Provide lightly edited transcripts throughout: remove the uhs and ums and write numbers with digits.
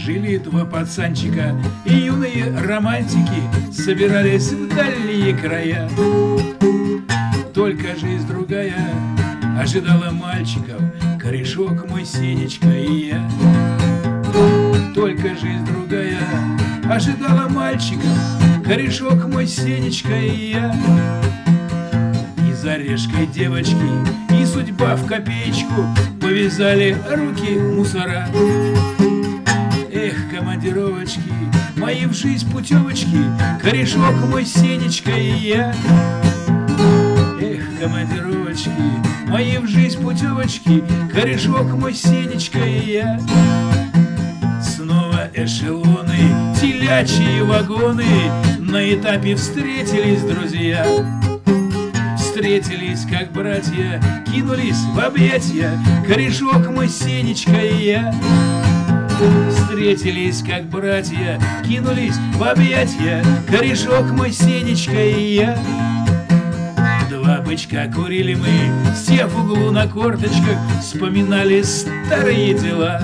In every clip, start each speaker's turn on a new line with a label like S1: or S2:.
S1: Жили два пацанчика и юные романтики собирались в дальние края. Только жизнь другая ожидала мальчиков, корешок мой, Сенечка и я. Только жизнь другая ожидала мальчиков, корешок мой, Сенечка и я. И за решкой девочки, и судьба в копеечку повязали руки мусора. Эх, командировочки, мои в жизнь путевочки, корешок мой, Сенечка и я. Эх, командировочки, мои в жизнь путевочки, корешок мой, Сенечка и я. Снова эшелоны, телячьи вагоны, на этапе встретились друзья. Встретились как братья, кинулись в объятия, корешок мой, Сенечка и я. Встретились как братья, кинулись в объятия, корешок мой, Сенечка и я. Два бычка курили мы, сев в углу на корточках, вспоминали старые дела.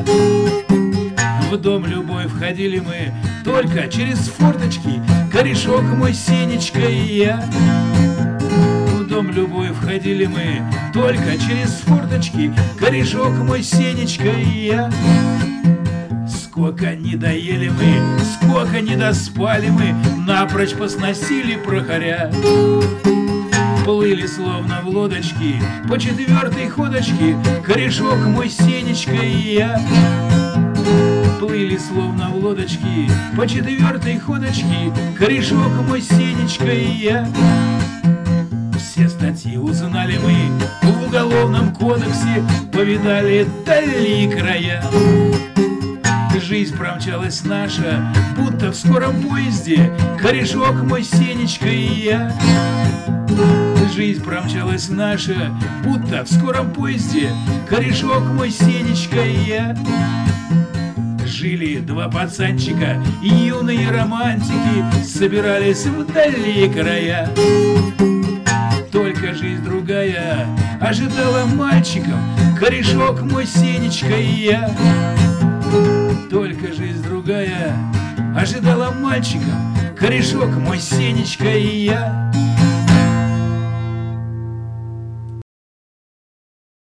S1: В дом любой входили мы только через форточки, корешок мой, Сенечка и я. В дом любой входили мы только через форточки, корешок мой, Сенечка и я. Сколько не доели мы, сколько не доспали мы, напрочь посносили прохоря. Плыли словно в лодочке по четвертой ходочке, корешок мой, Сенечка и я. Плыли словно в лодочке по четвертой ходочке, корешок мой, Сенечка и я. Все статьи узнали мы в уголовном кодексе, повидали дальние края. Жизнь промчалась наша, будто в скором поезде, корешок мой, Сенечка и я. Жизнь промчалась наша, будто в скором поезде, корешок мой, Сенечка и я. Жили два пацанчика и юные романтики собирались в дальние края. Только жизнь другая ожидала мальчиков, корешок мой, Сенечка и я. Только жизнь другая ожидала мальчиков, корешок мой, Сенечка и я.